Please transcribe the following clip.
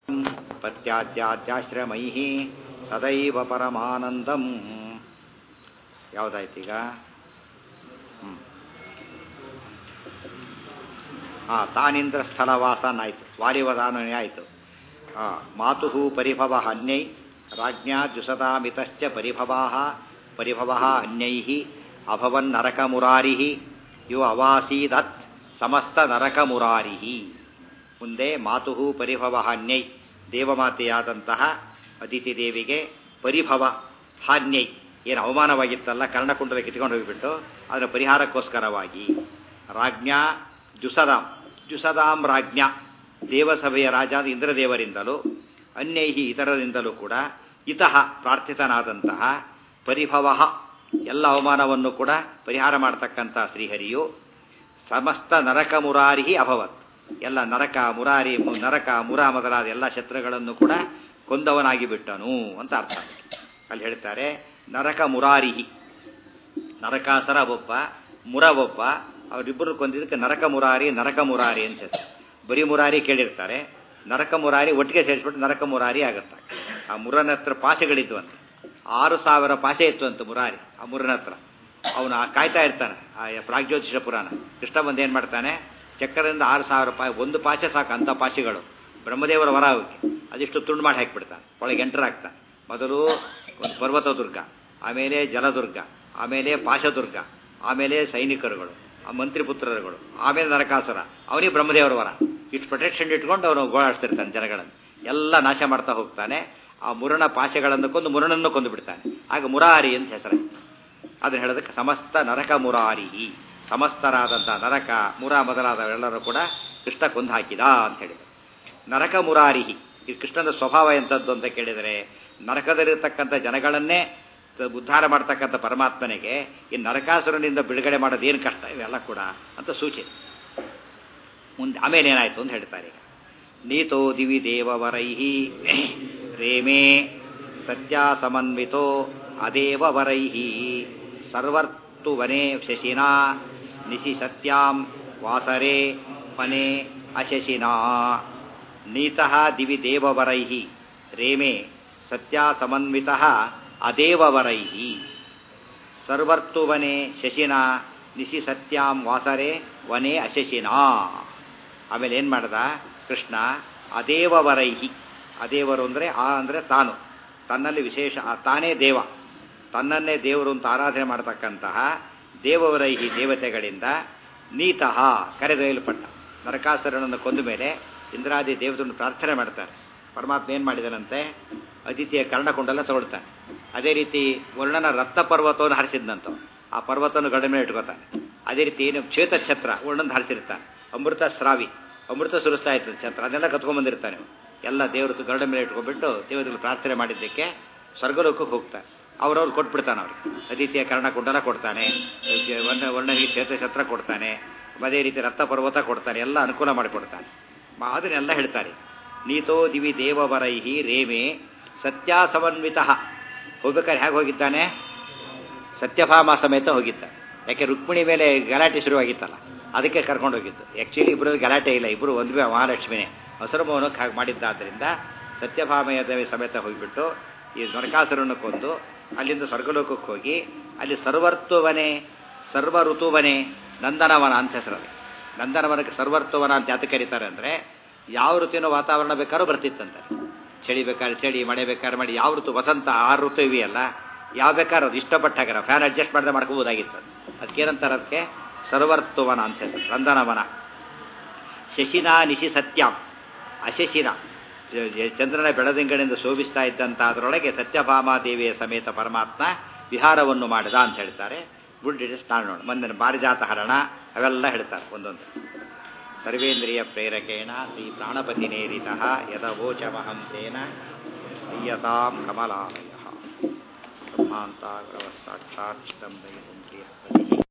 ಪತ್ಯಾದ್ಯಾಶ್ರಮೈ ಸದೈವ ಪರಮಾನಂದಂ. ಯಾವುದಾಯ್ತೀಗ? ತಾನಿಂದ್ರ ಸ್ಥಳವಾಸನಾಯ್ತು, ವಾಲಿವದಾನೇ ಆಯಿತು. ಮಾತು ಪರಿಭವ ಅನ್ಯೈ ರಾಜ್ಞಾ ದ್ಯುಸದಾಮಿತಶ್ಚ ಪರಿಭವ ಅನ್ಯೈ ಅಭವನ್ ನರಕ ಮುರಾರಿ ಯೋ ಅವಾಸೀದತ್ ಸಮಸ್ತ ನರಕ ಮುರಾರಿ. ಮುಂದೆ ಮಾತು ಪರಿಭವ ಹಾನ್ಯೈ, ದೇವಮಾತೆಯಾದಂತಹ ಅದಿತಿ ದೇವಿಗೆ ಪರಿಭವ ಹಾನ್ಯೈ, ಏನು ಅವಮಾನವಾಗಿತ್ತಲ್ಲ ಕರ್ಣಕುಂಡಲ ಕಿತ್ಕೊಂಡು ಹೋಗಿಬಿಟ್ಟು ಅದರ ಪರಿಹಾರಕ್ಕೋಸ್ಕರವಾಗಿ ರಾಜ್ಞಾ ದ್ಯುಸದಾಂ ರಾಜ್ಞಾ, ದೇವಸಭೆಯ ರಾಜ ಇಂದ್ರದೇವರಿಂದಲೂ ಅನ್ಯೈಹಿ ಇತರರಿಂದಲೂ ಕೂಡ ಇತಃ ಪ್ರಾರ್ಥಿತನಾದಂತಹ ಪರಿಭವ, ಎಲ್ಲ ಅವಮಾನವನ್ನು ಕೂಡ ಪರಿಹಾರ ಮಾಡತಕ್ಕಂಥ ಶ್ರೀಹರಿಯು ಸಮಸ್ತ ನರಕ ಮುರಾರಿ ಅಭವತ್, ಎಲ್ಲ ನರಕ ಮುರ ಮೊದಲಾದ ಎಲ್ಲ ಶತ್ರುಗಳನ್ನು ಕೂಡ ಕೊಂದವನಾಗಿ ಬಿಟ್ಟನು ಅಂತ ಅರ್ಥ. ಅಲ್ಲಿ ಹೇಳ್ತಾರೆ ನರಕ ಮುರಾರಿಹಿ, ನರಕಾಸರ ಒಬ್ಬ, ಮುರ ಒಬ್ಬ, ಅವರಿಬ್ಬರು ಕೊಂದಿದ್ದಕ್ಕೆ ನರಕ ಮುರಾರಿ ಅಂತ ಹೆಸರು. ಬರೀ ಮುರಾರಿ ಕೇಳಿರ್ತಾರೆ, ನರಕ ಮುರಾರಿ ಒಟ್ಟಿಗೆ ಸೇರಿಸ್ಬಿಟ್ಟು ನರಕ ಮುರಾರಿ ಆಗುತ್ತೆ. ಆ ಮುರನ ಹತ್ರ ಪಾಶೆಗಳಿದ್ವಂತೆ, 6,000 ಪಾಶೆ ಇತ್ತು ಅಂತ ಮುರಾರಿ. ಆ ಮುರನ ಹತ್ರ ಅವನು ಕಾಯ್ತಾ ಇರ್ತಾನೆ. ಆ ಪ್ರಾಗ್ಜ್ಯೋತಿಷ ಪುರಾಣ ಕೃಷ್ಣ ಬಂದು ಏನು ಮಾಡ್ತಾನೆ, ಚಕ್ರದಿಂದ 6,000 ಒಂದು ಪಾಶೆ ಸಾಕು ಅಂಥ ಪಾಶೆಗಳು ಬ್ರಹ್ಮದೇವರ ವರ ಅವಕ್ಕೆ, ಅದಿಷ್ಟು ತುಂಡು ಮಾಡಿ ಹಾಕಿಬಿಡ್ತಾನೆ, ಒಳಗೆ ಎಂಟರಾಗ್ತಾನೆ. ಮೊದಲು ಒಂದು ಪರ್ವತ ದುರ್ಗ, ಆಮೇಲೆ ಜಲದುರ್ಗ, ಆಮೇಲೆ ಪಾಶದುರ್ಗ, ಆಮೇಲೆ ಸೈನಿಕರುಗಳು, ಆ ಮಂತ್ರಿಪುತ್ರರುಗಳು, ಆಮೇಲೆ ನರಕಾಸುರ, ಅವನಿಗೆ ಬ್ರಹ್ಮದೇವರ ವರ. ಇಷ್ಟು ಪ್ರೊಟೆಕ್ಷನ್ ಇಟ್ಕೊಂಡು ಅವನು ಗೋಳಾಡ್ತಿರ್ತಾನೆ ಜನಗಳನ್ನು, ಎಲ್ಲ ನಾಶ ಮಾಡ್ತಾ ಹೋಗ್ತಾನೆ. ಆ ಮುರಣ ಪಾಶೆಗಳನ್ನು ಕೊಂದು ಮುರಣನ್ನು ಕೊಂದು ಬಿಡ್ತಾನೆ. ಆಗ ಮುರಾರಿ ಅಂತ ಹೆಸರಾಯಿತು. ಅದನ್ನು ಹೇಳೋದಕ್ಕೆ ಸಮಸ್ತ ನರಕ ಮುರಾರಿ, ಸಮಸ್ತರಾದಂಥ ನರಕ ಮುರ ಮೊದಲಾದವೆಲ್ಲರೂ ಕೂಡ ಕೃಷ್ಣ ಕೊಂದು ಹಾಕಿದ ಅಂತ ಹೇಳಿದರು. ನರಕ ಮುರಾರಿ, ಈ ಕೃಷ್ಣನ ಸ್ವಭಾವ ಎಂಥದ್ದು ಅಂತ ಕೇಳಿದರೆ, ನರಕದಲ್ಲಿರ್ತಕ್ಕಂಥ ಜನಗಳನ್ನೇ ಉದ್ಧಾರ ಮಾಡ್ತಕ್ಕಂಥ ಪರಮಾತ್ಮನಿಗೆ ಈ ನರಕಾಸುರನಿಂದ ಬಿಡುಗಡೆ ಮಾಡೋದೇನು ಕಷ್ಟ, ಇವೆಲ್ಲ ಕೂಡ ಅಂತ ಸೂಚನೆ. ಮುಂದೆ ಆಮೇಲೆ ಏನಾಯಿತು ಅಂತ ಹೇಳ್ತಾರೆ. ಈಗ ನೀತೋ ದಿವಿ ದೇವವರೈಹಿ ರೇಮೇ ಸತ್ಯಾ ಸಮನ್ವಿತೋ ಅದೇವವರೈಹಿ ಸರ್ವರ್ತು ವನೆ ಶಶಿನಾ ನಿಶಿ ಸತ್ಯಾಂ ವಾಸರೆ ವನೆ ಅಶಶಿನಾ. ನೀತಃ ದಿವಿ ದೇವವರೈಹಿ ರೇಮೇ ಸತ್ಯಾ ಸಮನ್ವಿತಃ ಅದೇವವರೈಹಿ ಸರ್ವರ್ತು ವನೆ ಶಶಿನಾ ನಿಶಿ ಸತ್ಯಾಂ ವಾಸರೆ ವನೆ ಅಶಶಿನಾ. ಆಮೇಲೆ ಏನು ಮಾಡ್ದ ಕೃಷ್ಣ, ಅದೇವವರೈಹಿ, ಅದೇವರು ಅಂದರೆ ಅಂದರೆ ತಾನು, ತನ್ನಲ್ಲಿ ವಿಶೇಷ, ತಾನೇ ದೇವ, ತನ್ನನ್ನೇ ದೇವರು ಅಂತ ಆರಾಧನೆ ಮಾಡತಕ್ಕಂತಹ ದೇವವರೈಹಿ ದೇವತೆಗಳಿಂದ ನೀತಃ ಕರೆದೊಯ್ಯಲ್ಪಟ್ಟ. ನರಕಾಸುರನನ್ನು ಕೊಂದ ಮೇಲೆ ಇಂದ್ರಾದಿ ದೇವರನ್ನು ಪ್ರಾರ್ಥನೆ ಮಾಡ್ತಾರೆ. ಪರಮಾತ್ಮ ಏನು ಮಾಡಿದನಂತೆ, ಅದಿತಿಯ ಕರ್ಣಕುಂಡಲ ತಗೊಳ್ತಾನೆ. ಅದೇ ರೀತಿ ವರ್ಣನ ರಕ್ತ ಪರ್ವತವನ್ನು ಹರಿಸಿದ್ನಂತ, ಆ ಪರ್ವತವನ್ನು ಗಡ ಮೇಲೆ ಇಟ್ಕೋತಾನೆ. ಅದೇ ರೀತಿ ಏನು ಶ್ವೇತಛತ್ರ ವರ್ಣನ ಹರಿಸಿರ್ತಾನೆ. ಅಮೃತ ಸ್ರಾವಿ, ಅಮೃತ ಸುರಿಸ್ತಾ ಇರ್ತದೆ ಛತ್ರ, ಅದನ್ನೆಲ್ಲ ಕತ್ಕೊಂಡ್ಬಂದಿರ್ತಾನೆ. ಎಲ್ಲ ದೇವರು ಗರುಡ ಮೇಲೆ ಇಟ್ಕೊಂಡ್ಬಿಟ್ಟು ದೇವರಲ್ಲಿ ಪ್ರಾರ್ಥನೆ ಮಾಡಿದ್ದಕ್ಕೆ ಸ್ವರ್ಗಲೋಕಕ್ಕೆ ಹೋಗ್ತಾನೆ. ಅವ್ರವ್ರು ಕೊಟ್ಬಿಡ್ತಾನೆ. ಅವ್ರಿಗೆ ಅದಿತಿಯ ಕರ್ಣಕುಂಡಲ ಕೊಡ್ತಾನೆ, ವರ್ಣನಿಗೆ ಶ್ವೇತಛತ್ರ ಕೊಡ್ತಾನೆ, ಅದೇ ರೀತಿ ರಕ್ತ ಪರ್ವತ ಕೊಡ್ತಾನೆ, ಎಲ್ಲ ಅನುಕೂಲ ಮಾಡಿಕೊಡ್ತಾನೆ. ಅದನ್ನೆಲ್ಲ ಹೇಳ್ತಾರೆ. ನೀತೋ ದಿವಿ ದೇವವರೈಹಿ ರೇಮೆ ಸತ್ಯ ಸಮನ್ವಿತ. ಹೋಗ್ಬೇಕಾದ್ರೆ ಹೇಗೆ ಹೋಗಿದ್ದಾನೆ, ಸತ್ಯಭಾಮ ಸಮೇತ ಹೋಗಿದ್ದಾನೆ. ಯಾಕೆ ರುಕ್ಮಿಣಿ ಮೇಲೆ ಗಲಾಟೆ ಶುರುವಾಗಿತ್ತಲ್ಲ, ಅದಕ್ಕೆ ಕರ್ಕೊಂಡು ಹೋಗಿದ್ದು. ಆ್ಯಕ್ಚುಲಿ ಇಬ್ಬರು ಗಲಾಟೆ ಇಲ್ಲ, ಇಬ್ಬರು ಒಂದುವೇ ಮಹಾಲಕ್ಷ್ಮಿನೇ. ಹಸುರಮೋಹನಕ್ಕೆ ಹಾಗೆ ಮಾಡಿದ್ದಾದ್ದರಿಂದ ಸತ್ಯಭಾಮೆಯ ದೇವಿ ಸಮೇತ ಹೋಗಿಬಿಟ್ಟು ಈ ನರಕಾಸುರನ್ನು ಕೊಂದು ಅಲ್ಲಿಂದ ಸ್ವರ್ಗಲೋಕಕ್ಕೆ ಹೋಗಿ ಅಲ್ಲಿ ಸರ್ವರ್ತುವನೆ ಸರ್ವ ಋತುವನೆ ನಂದನವನ ಅಂತ ಹೆಸರಲ್ಲಿ. ನಂದನವನಕ್ಕೆ ಸರ್ವರ್ತುವನ ಅಂತ ಯಾತಕ್ಕೆ ಕರೀತಾರೆ ಅಂದರೆ, ಯಾವ ಋತುವಿನ ವಾತಾವರಣ ಬೇಕಾದ್ರೂ ಬರ್ತಿತ್ತಂತೆ. ಚಳಿ ಬೇಕಾದ್ರೆ ಚಳಿ, ಮಳೆ ಬೇಕಾದ್ರೆ ಮಳೆ, ಯಾವ ಋತು, ವಸಂತ 6 ಋತು ಇವೆಯಲ್ಲ, ಯಾವ ಬೇಕಾದ್ರೂ ಅದು ಇಷ್ಟಪಟ್ಟಾಗಾರ ಫ್ಯಾನ್ ಅಡ್ಜಸ್ಟ್ ಮಾಡಿದ್ರೆ ಮಾಡ್ಕೋಬೋದಾಗಿತ್ತು. ಅದಕ್ಕೇನಂತಾರೆ, ಅದಕ್ಕೆ ಸರ್ವರ್ತುವನ ಅಂತ ಹೆಸರು, ನಂದನವನ. ಶಶಿನಾ ನಿಶಿ ಸತ್ಯಾಂ, ಅಶಶಿನ ಚಂದ್ರನ ಬೆಳದಿಂಗಳಿಂದ ಶೋಭಿಸ್ತಾ ಇದ್ದಂಥ ಅದರೊಳಗೆ ಸತ್ಯಭಾಮಾದೇವಿಯ ಸಮೇತ ಪರಮಾತ್ಮ ವಿಹಾರವನ್ನು ಮಾಡಿದ ಅಂತ ಹೇಳ್ತಾರೆ. ಗುಡ್ ಡಿಟೇಲ್ಸ್ ನಾನು ನೋಡಿ ಮುಂದಿನ ಪಾರಿಜಾತ ಹರಣ ಅವೆಲ್ಲ ಹೇಳ್ತಾರೆ ಒಂದೊಂದು. ಸರ್ವೇಂದ್ರಿಯ ಪ್ರೇರಕೇಣ ಶ್ರೀ ಪ್ರಾಣಪತಿನೇರಿತಃ ಯದವೋಚಮಹಂಸೇನ ಪ್ರಿಯತಾಂ ಕಮಲಾಲಯ ಬ್ರಹ್ಮಾಂತಾಗ್ರವ ಸಾಕ್ಷಾತ್ ಚಿದಂಬರಿ